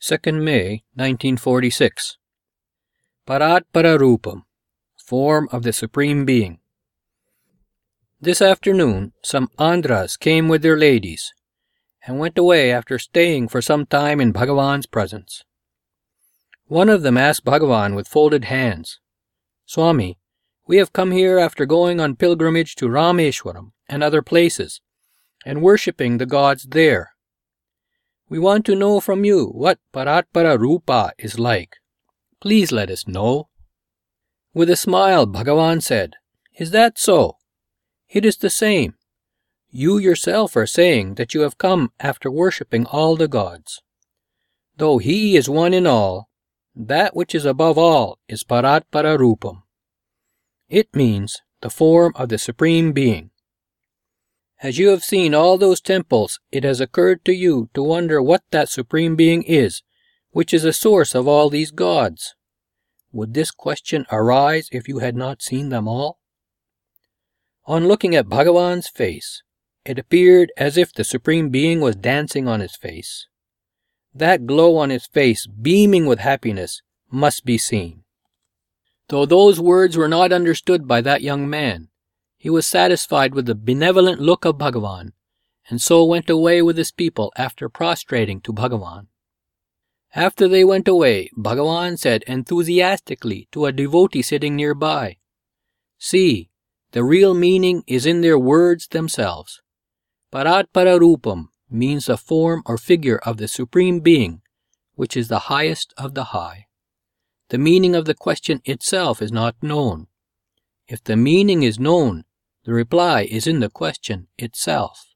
2nd May 1946. Paratpara-rupam, form of the Supreme Being. This afternoon some Andhras came with their ladies, and went away after staying for some time in Bhagavan's presence. One of them asked Bhagavan with folded hands, "Swami, we have come here after going on pilgrimage to Rameshwaram and other places, and worshipping the gods there. We want to know from you what Paratpara-rupa is like. Please let us know." With a smile, Bhagavan said, "Is that so? It is the same. You yourself are saying that you have come after worshipping all the gods. Though He is one in all, that which is above all is Paratpara-rupam. It means the form of the Supreme Being. As you have seen all those temples, it has occurred to you to wonder what that Supreme Being is, which is the source of all these gods. Would this question arise if you had not seen them all?" On looking at Bhagavan's face, it appeared as if the Supreme Being was dancing on his face. That glow on his face, beaming with happiness, must be seen. Though those words were not understood by that young man, he was satisfied with the benevolent look of Bhagavan, and so went away with his people after prostrating to Bhagavan. After they went away, Bhagavan said enthusiastically to a devotee sitting nearby, "See, the real meaning is in their words themselves. Paratpara-rupam means the form or figure of the Supreme Being, which is the highest of the high. The meaning of the question itself is not known. If the meaning is known, the reply is in the question itself."